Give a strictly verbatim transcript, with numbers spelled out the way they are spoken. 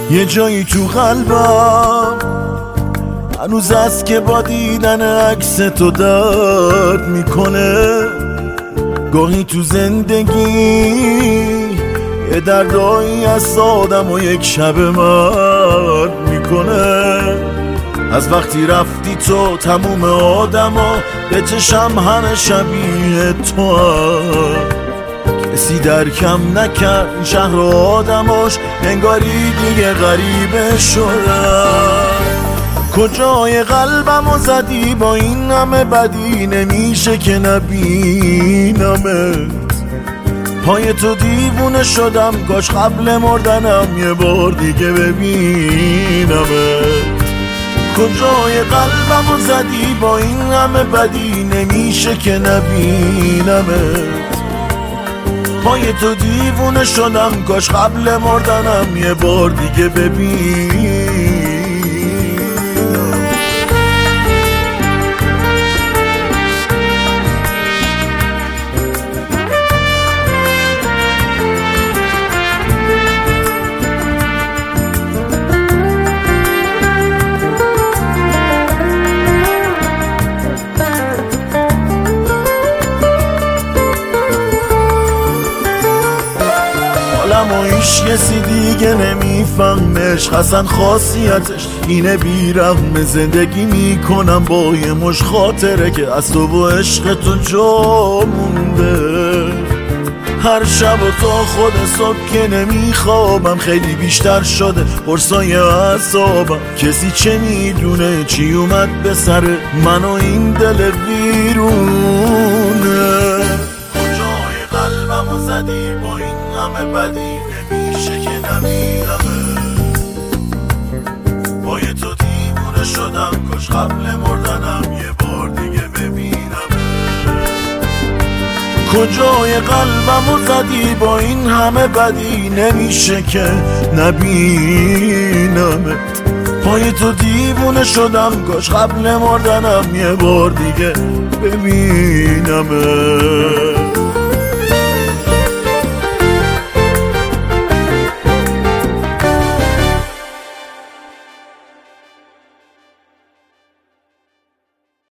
یه جایی تو قلبم هنوز است که با دیدن عکس تو درد میکنه. گاهی تو زندگی یه دردایی از آدم و یک شب مرد میکنه. از وقتی رفتی تو تموم آدم ها به چشم همه شبیه تو هم. کسی درکم نکرد این شهر و آدماش، انگاری دیگه غریبه شدن. کجای قلبمو زدی با این همه بدی، نمیشه که نبینمت. پای تو دیوونه شدم، کاش قبل مردنم یه بار دیگه ببینمت. کجای قلبمو زدی با این همه بدی، نمیشه که نبینمت. پای تو دیوونه شدم، کاش قبل مردنم یه بار دیگه ببین. و هیچ کسی دیگه نمیفهمش، اصلا خاصیتش اینه بیرحم. زندگی میکنم با یه مش خاطره که از تو و عشق تو جا مونده. هر شب و تا خود صبح که نمیخوابم، خیلی بیشتر شده قرصای اعصابم. کسی چه میدونه چی اومد به سر من و این دل ویرونه. کجای قلبمو زدی با این همه بدی، نمیشه که نمیرمه. با یه تو دیوونه شدم، کاش قبل مردنم یه بار دیگه ببینم. کجای قلبمو زدی با این همه بدی، نمیشه که نبینمت. پای تو دیوونه شدم، کاش قبل مردنم یه بار دیگه ببینمت.